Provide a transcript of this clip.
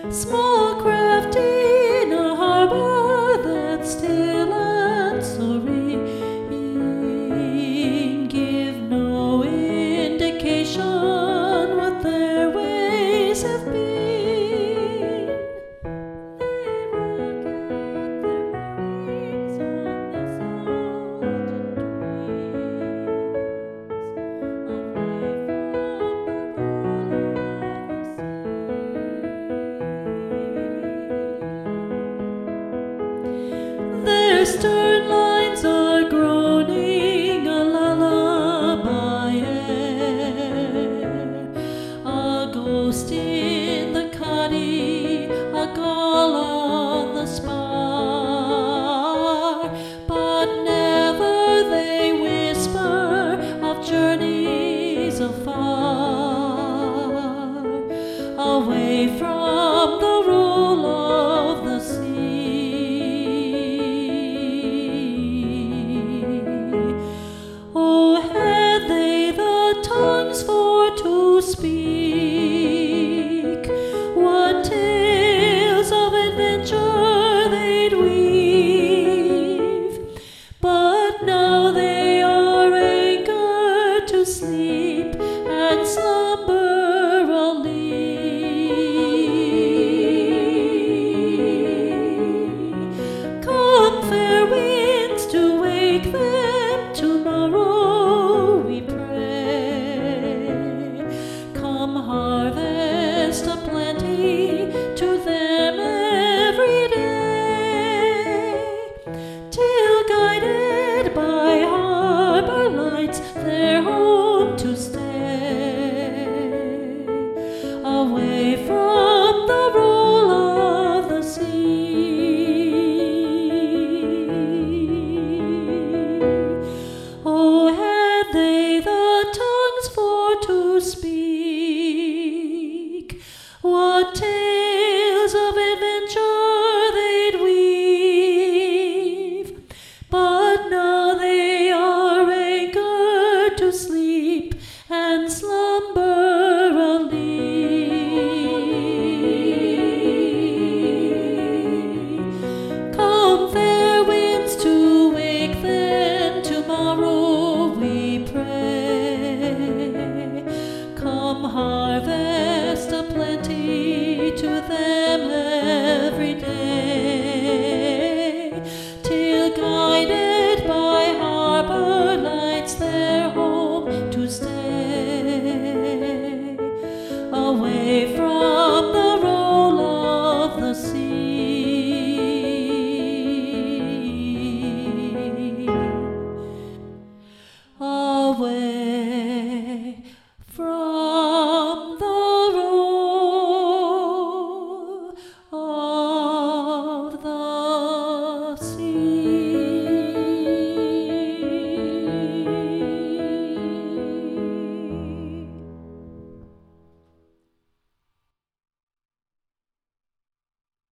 Small craft in a harbor that's still and serene, give no indication what their ways have been. They rock out their wings on the salted their stern lines are groaning a lullaby air, a ghost in the cuddy, a gull on the spar, but never they whisper of journeys afar, away from the rule of the sea. For to speak what tales of adventure they'd weave, but now they are anchored to sleep and slumber I'll leave. Come fair winds to wake them tomorrow, we pray. Harvest a plenty to them every day, till guided by harbor lights their home to stay, away from the roll of the sea. Oh, had they the tongues for to speak what tales of adventure they'd weave, but now they are anchored to sleep and slumber I'll leave. Come fair winds to wake them tomorrow, we pray. Come harvest a plenty to them every day, till guided by harbor lights their home to stay, away from